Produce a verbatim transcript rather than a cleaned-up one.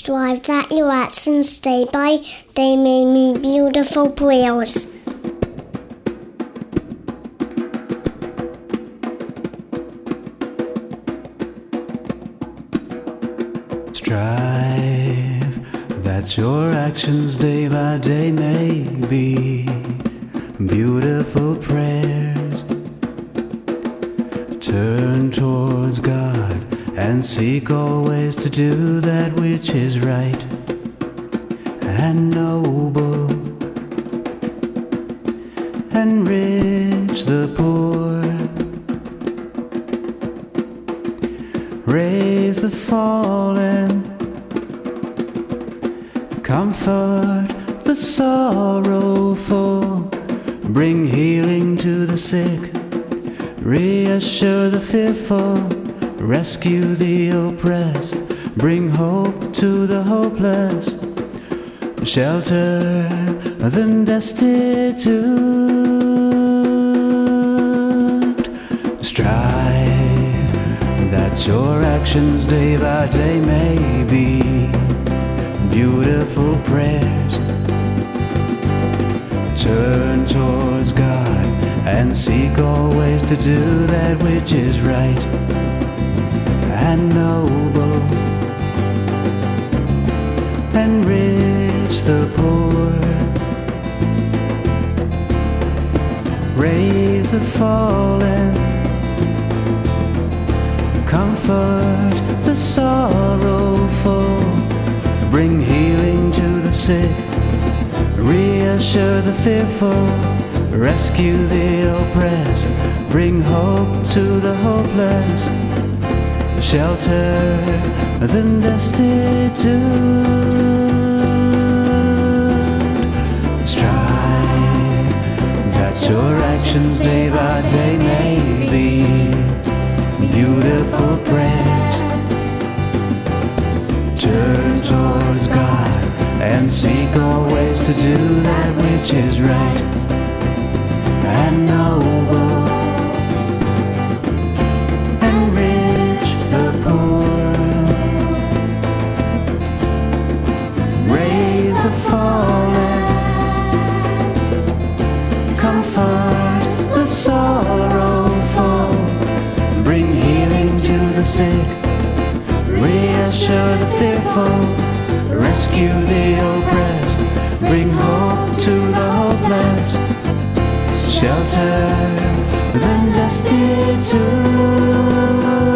Strive that your actions day by day may be beautiful prayers. Strive that your actions day by day may be beautiful prayers. Turn towards God and seek always to do that which is right and noble. Enrich the poor, raise the fallen, comfort the sorrowful, bring healing to the sick, reassure the fearful, rescue the oppressed, bring hope to the hopeless, shelter the destitute. Strive that your actions day by day may be beautiful prayers. Turn towards God and seek always to do that which is right and noble. Enrich the poor, raise the fallen, comfort the sorrowful, bring healing to the sick, reassure the fearful, rescue the oppressed, bring hope to the hopeless, shelter the destitute. Strive that your actions day by day may be beautiful prayers. Turn towards God and seek always to do that which is right and noble. Enrich the poor, raise the fallen, comfort the sorrowful, bring healing to the sick, reassure the fearful, rescue the oppressed, bring hope to the hopeless, shelter the destitute.